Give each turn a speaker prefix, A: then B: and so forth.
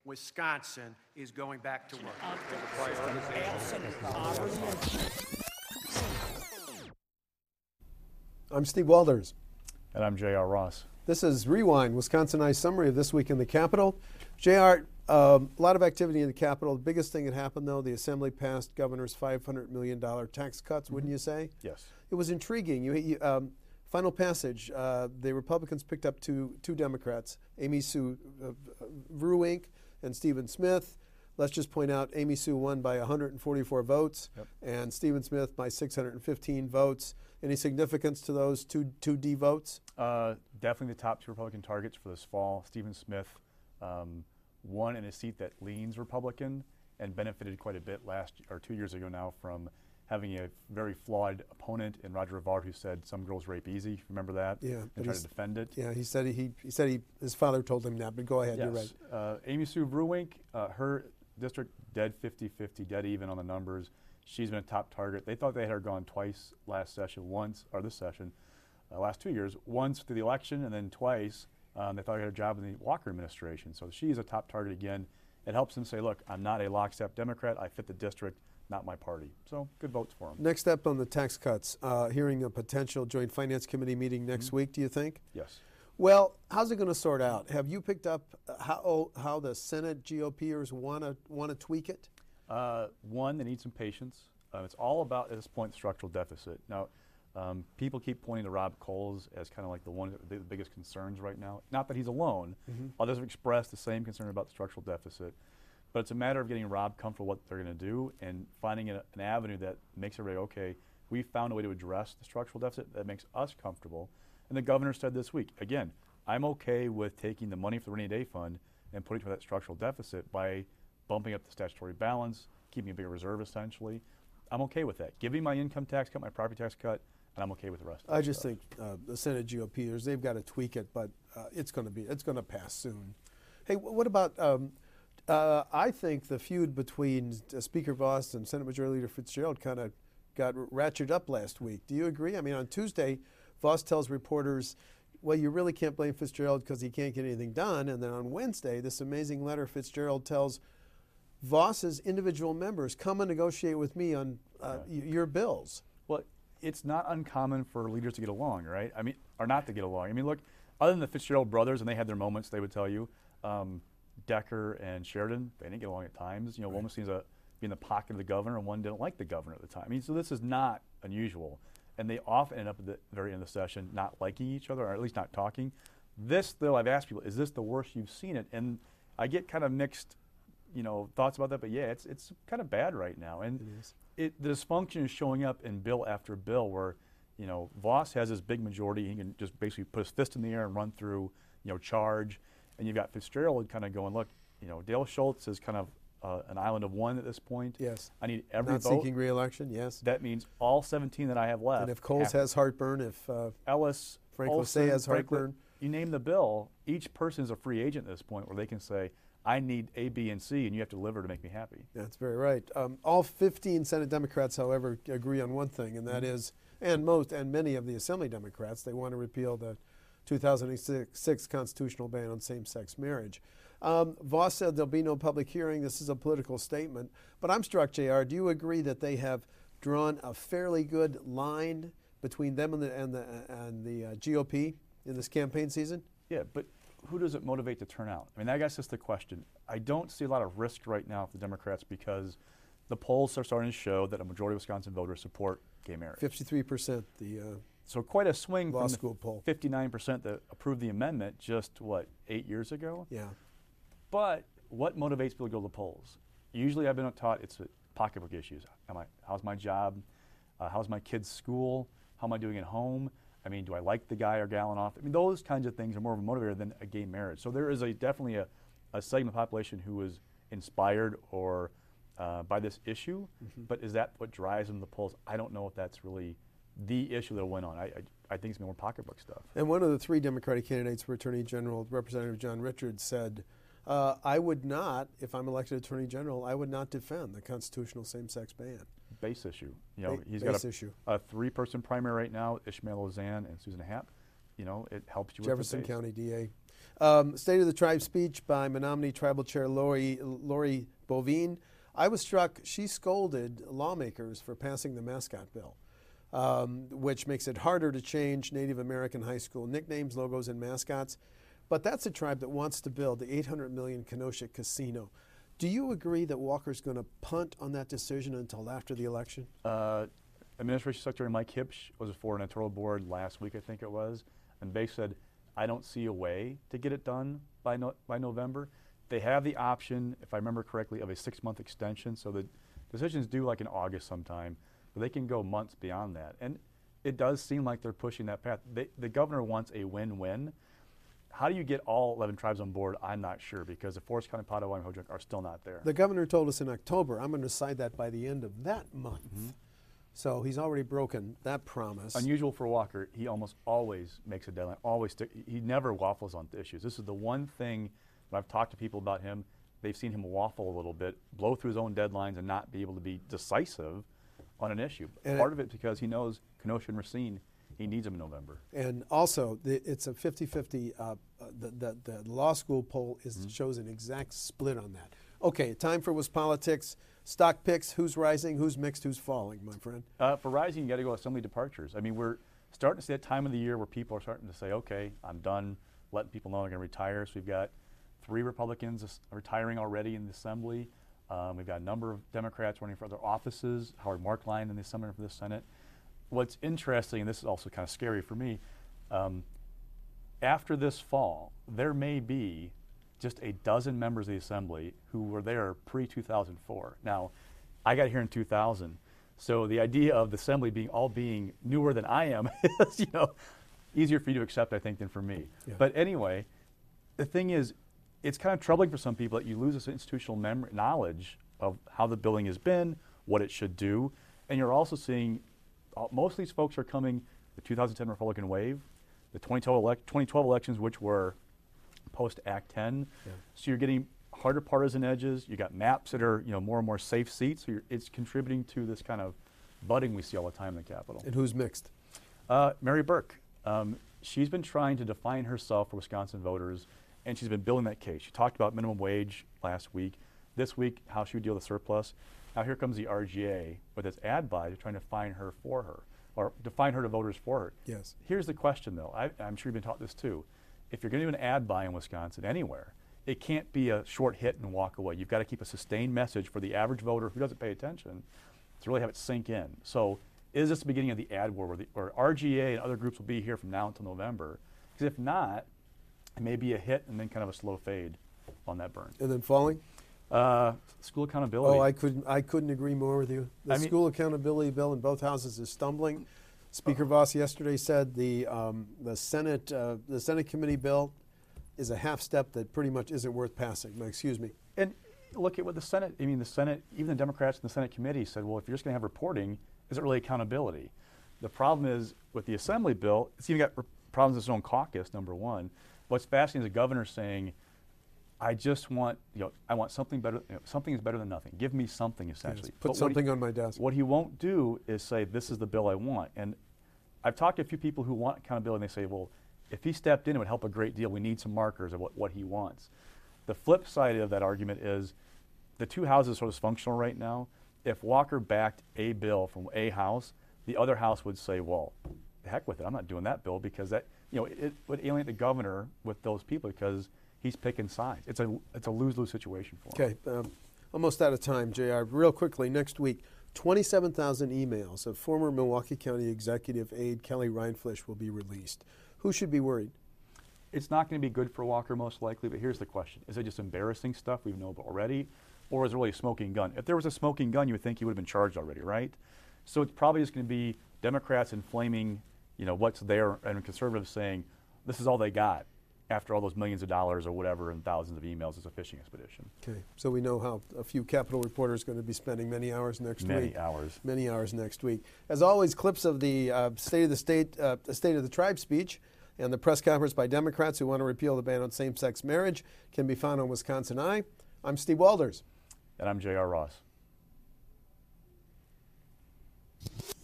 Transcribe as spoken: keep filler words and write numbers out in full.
A: Wisconsin is going back to work.
B: I'm Steve Walders.
C: And I'm J R. Ross.
B: This is Rewind, Wisconsinized summary of this week in the Capitol. J R, um, a lot of activity in the Capitol. The biggest thing that happened, though, the Assembly passed Governor's five hundred million dollars tax cuts, mm-hmm. wouldn't you say?
C: Yes.
B: It was intriguing. You, you, um, final passage, uh, the Republicans picked up two, two Democrats, Amy Sue uh, Vrooink and Stephen Smith. Let's just point out Amy Sue won by one hundred forty-four votes, yep. and Stephen Smith by six hundred fifteen votes. Any significance to those two two D votes?
C: Uh, definitely the top two Republican targets for this fall. Stephen Smith um, won in a seat that leans Republican and benefited quite a bit last or two years ago now from having a very flawed opponent in Roger Rivard who said some girls rape easy. Remember that?
B: Yeah.
C: And tried to defend it.
B: Yeah, he said he he said he his father told him that. But go ahead,
C: yes.
B: You're right.
C: Uh, Amy Sue Vrooink, uh, her district dead fifty fifty, dead even on the numbers. She's been a top target. They thought they had her gone twice last session, once, or this session, uh, last two years, once through the election and then twice. Um, they thought they had a job in the Walker administration. So she's a top target again. It helps them say, look, I'm not a lockstep Democrat. I fit the district, not my party. So good votes for them.
B: Next step on the tax cuts, uh, hearing a potential joint finance committee meeting next mm-hmm. week, do you think?
C: Yes.
B: Well, how's it going to sort out? Have you picked up how how the Senate GOPers want to want to tweak it?
C: Uh, one, they need some patience. Uh, it's all about, at this point, structural deficit. Now, um, people keep pointing to Rob Coles as kind of like the one of the biggest concerns right now. Not that he's alone. Mm-hmm. Others have expressed the same concern about the structural deficit. But it's a matter of getting Rob comfortable with what they're going to do and finding a, an avenue that makes everybody, okay, we found a way to address the structural deficit that makes us comfortable. And the governor said this week, again, I'm okay with taking the money for the rainy day fund and putting it for that structural deficit by bumping up the statutory balance, keeping a bigger reserve essentially. I'm okay with that. Give me my income tax cut, my property tax cut, and I'm okay with the rest of it.
B: I just stuff. think uh, the Senate GOPers, they've got to tweak it, but uh, it's going to be, it's going to pass soon. Hey, w- what about, um, uh, I think the feud between uh, Speaker Vos and Senate Majority Leader Fitzgerald kind of got r- ratcheted up last week. Do you agree? I mean, on Tuesday, Vos tells reporters, well, you really can't blame Fitzgerald because he can't get anything done. And then on Wednesday, this amazing letter Fitzgerald tells Vos's individual members, come and negotiate with me on uh, yeah. y- your bills.
C: Well, it's not uncommon for leaders to get along, right? I mean, or not to get along. I mean, look, other than the Fitzgerald brothers, and they had their moments, they would tell you, um, Decker and Sheridan, they didn't get along at times. You know, right. one seems to be in the pocket of the governor, and one didn't like the governor at the time. I mean, so this is not unusual. And they often end up at the very end of the session not liking each other, or at least not talking. This, though, I've asked people, is this the worst you've seen it? And I get kind of mixed you know, thoughts about that, but yeah, it's it's kind of bad right now. And it it, the dysfunction is showing up in bill after bill where, you know, Vos has this big majority. He can just basically put his fist in the air and run through, you know, charge. And you've got Fitzgerald kind of going, look, you know, Dale Schultz is kind of uh, an island of one at this point.
B: Yes.
C: I need every
B: Not
C: vote.
B: seeking re-election, yes.
C: That means all seventeen that I have left.
B: And if Coles has heartburn, if uh,
C: Ellis,
B: Frank
C: Olson,
B: Lassay has
C: Frank,
B: heartburn.
C: You name the bill, each person is a free agent at this point where they can say, I need A, B, and C, and you have to deliver to make me happy.
B: That's very right. Um, all fifteen Senate Democrats, however, agree on one thing, and that mm-hmm. is, and most, and many of the Assembly Democrats, they want to repeal the two thousand six constitutional ban on same-sex marriage. Um, Vos said there'll be no public hearing. This is a political statement. But I'm struck, J R, do you agree that they have drawn a fairly good line between them and the, and the, and the uh, G O P in this campaign season?
C: Yeah, but who does it motivate to turn out? I mean, I guess that's the question. I don't see a lot of risk right now for the Democrats because the polls are starting to show that a majority of Wisconsin voters support gay marriage.
B: fifty-three percent, the uh,
C: So quite a swing
B: law
C: from
B: school
C: the
B: poll.
C: fifty-nine percent that approved the amendment just, what, eight years ago?
B: Yeah.
C: But what motivates people to go to the polls? Usually I've been taught it's pocketbook issues. Am I, how's my job? Uh, how's my kid's school? How am I doing at home? I mean, do I like the guy or gal in office? I mean, those kinds of things are more of a motivator than a gay marriage. So there is a definitely a, a segment of the population who is inspired or uh, by this issue, mm-hmm. but is that what drives them to the polls? I don't know if that's really the issue that'll win on. I, I, I think it's more pocketbook stuff.
B: And one of the three Democratic candidates for Attorney General, Representative John Richards, said, uh, I would not, if I'm elected Attorney General, I would not defend the constitutional same-sex ban.
C: Base issue. You know,
B: ba-
C: he's
B: base
C: got a,
B: issue.
C: a three-person primary right now, Ishmael Ozan and Susan Happ. You know, it helps you
B: Jefferson
C: with the base.
B: County D A. Um, State of the Tribe speech by Menominee Tribal Chair Lori, Lori Bovine. I was struck, she scolded lawmakers for passing the mascot bill, um, which makes it harder to change Native American high school nicknames, logos, and mascots. But that's a tribe that wants to build the eight hundred million dollars Kenosha Casino. Do you agree that Walker's going to punt on that decision until after the election?
C: Uh, Administration Secretary Mike Hipsch was for an editorial board last week, I think it was, and basically said, I don't see a way to get it done by, no, by November. They have the option, if I remember correctly, of a six-month extension, so the decision's due like in August sometime, but they can go months beyond that. And it does seem like they're pushing that path. They, the governor wants a win-win. How do you get all eleven tribes on board? I'm not sure, because the Forest County, Potawatomi, and Ho-Chunk are still not there.
B: The governor told us in October, I'm going to decide that by the end of that month. Mm-hmm. So he's already broken that promise.
C: Unusual for Walker, he almost always makes a deadline, always stick, he never waffles on issues. This is the one thing when I've talked to people about him, they've seen him waffle a little bit, blow through his own deadlines and not be able to be decisive on an issue.
B: And
C: Part of it because he knows Kenosha and Racine, he needs them in November.
B: And also, the, it's a fifty fifty, uh, uh, the, the, the law school poll is, mm-hmm. shows an exact split on that. Okay, time for Was Politics. Stock picks, who's rising, who's mixed, who's falling, my friend?
C: Uh, for rising, you got to go assembly departures. I mean, we're starting to see that time of the year where people are starting to say, okay, I'm done letting people know they're going to retire. So we've got three Republicans retiring already in the assembly. Um, we've got a number of Democrats running for other offices, Howard Markline in the assembly for the Senate. What's interesting, and this is also kind of scary for me, um, after this fall, there may be just a dozen members of the assembly who were there pre two thousand four. Now, I got here in two thousand, so the idea of the assembly being all being newer than I am is, you know, easier for you to accept, I think, than for me. Yeah. But anyway, the thing is, it's kind of troubling for some people that you lose this institutional memory, knowledge of how the building has been, what it should do, and you're also seeing uh, most of these folks are coming the two thousand ten Republican wave, the twenty twelve, elec twenty twelve elections, which were post-Act ten, yeah. So you're getting harder partisan edges. You got maps that are, you know, more and more safe seats. So you're, it's contributing to this kind of budding we see all the time in the Capitol.
B: And who's mixed?
C: Uh, Mary Burke. Um, she's been trying to define herself for Wisconsin voters, and she's been building that case. She talked about minimum wage last week. This week, how she would deal with the surplus. Now here comes the R G A with its ad buy to trying to define her for her, or define her to voters for her.
B: Yes. Here's
C: the question, though. I, I'm sure you've been taught this too. If you're going to do an ad buy in Wisconsin anywhere, it can't be a short hit and walk away. You've got to keep a sustained message for the average voter who doesn't pay attention to really have it sink in. So is this the beginning of the ad war where, the, where R G A and other groups will be here from now until November? Because if not, it may be a hit and then kind of a slow fade on that burn.
B: And then falling?
C: Uh, school accountability.
B: Oh, I couldn't, I couldn't agree more with you. The
C: I mean,
B: school accountability bill in both houses is stumbling. Speaker Voss yesterday said the um, the Senate uh, the Senate committee bill is a half step that pretty much isn't worth passing. Excuse me.
C: And look at what the Senate. I mean, the Senate, even the Democrats in the Senate committee said, well, if you're just going to have reporting, is it really accountability? The problem is with the Assembly bill, it's even got problems with its own caucus. Number one, what's fascinating is the governor saying, I just want, you know, I want something better. You know, something is better than nothing. Give me something, essentially.
B: Yes, put
C: but
B: something
C: he,
B: on my desk.
C: What he won't do is say, this is the bill I want. And I've talked to a few people who want accountability, and they say, well, if he stepped in, it would help a great deal. We need some markers of what, what he wants. The flip side of that argument is the two houses are sort of dysfunctional right now. If Walker backed a bill from a house, the other house would say, well, the heck with it. I'm not doing that bill because that, you know, it would alienate the governor with those people because he's picking sides. It's a it's a lose-lose situation for him.
B: Okay, um, almost out of time, J R. Real quickly, next week, twenty-seven thousand emails of former Milwaukee County Executive Aide Kelly Rindfleisch will be released. Who should be worried?
C: It's not going to be good for Walker most likely, but here's the question. Is it just embarrassing stuff we know about already, or is it really a smoking gun? If there was a smoking gun, you would think he would have been charged already, right? So it's probably just going to be Democrats inflaming, you know, what's there, and conservatives saying, this is all they got after all those millions of dollars or whatever and thousands of emails as a fishing expedition.
B: Okay, so we know how a few Capitol reporters are going to be spending many hours next
C: many
B: week.
C: Many hours.
B: Many hours next week. As always, clips of the uh, State of the State, uh, State of the Tribe speech and the press conference by Democrats who want to repeal the ban on same-sex marriage can be found on Wisconsin Eye. I'm Steve Walders.
C: And I'm J R Ross.